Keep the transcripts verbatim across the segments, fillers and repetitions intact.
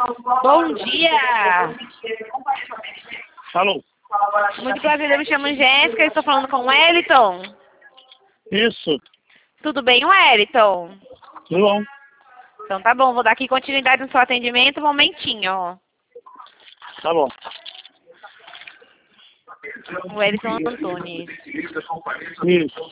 Bom dia! Alô? Muito prazer, eu me chamo Jéssica e estou falando com o Wellington. Isso. Tudo bem, Wellington? Tudo bom? Então tá bom, vou dar aqui continuidade no seu atendimento, um momentinho. Tá bom. O Wellington Antunes. Isso.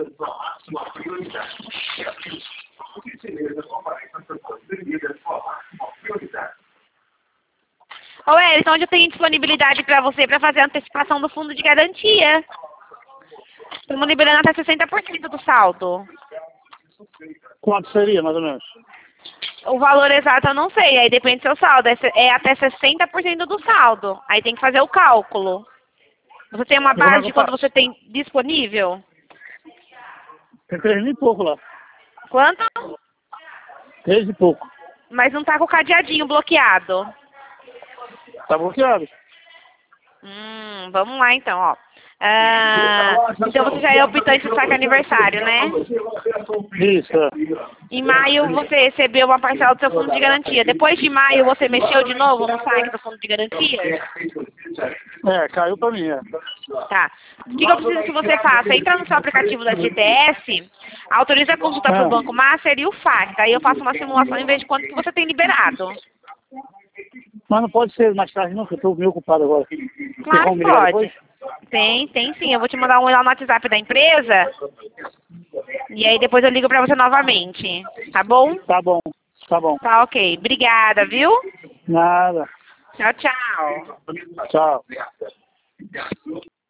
Ô Wellington, onde eu tenho disponibilidade para você para fazer a antecipação do fundo de garantia? Estamos liberando até sessenta por cento do saldo. Quanto seria, mais ou menos? O valor exato eu não sei, aí depende do seu saldo. É, se- é até sessenta por cento do saldo. Aí tem que fazer o cálculo. Você tem uma E como é base que de eu quanto faço? você tem disponível? Tem três mil e pouco lá. Quanto? Três e pouco. Mas não tá com o cadeadinho bloqueado. Tá bloqueado? Hum, vamos lá então, ó. Ah, então você já é optante do saque aniversário, né? Isso, é. Em maio você recebeu uma parcela do seu fundo de garantia. Depois de maio você mexeu de novo no saque do fundo de garantia? É, caiu pra mim, é. Tá. O que, que eu preciso que você faça? Entra no seu aplicativo da G T S, autoriza a consulta para o Ah, Banco Master e o F A C. Aí eu faço uma simulação em vez de quanto que você tem liberado. mas não pode ser mais tarde não, que eu tô meio ocupado agora. Tem Claro como que me ligar pode. depois? Tem, tem sim. Eu vou te mandar um e-mail no WhatsApp da empresa. E aí depois eu ligo pra você novamente. Tá bom? Tá bom, tá bom. Tá ok. Obrigada, viu? Nada. Tchau, tchau. Tchau.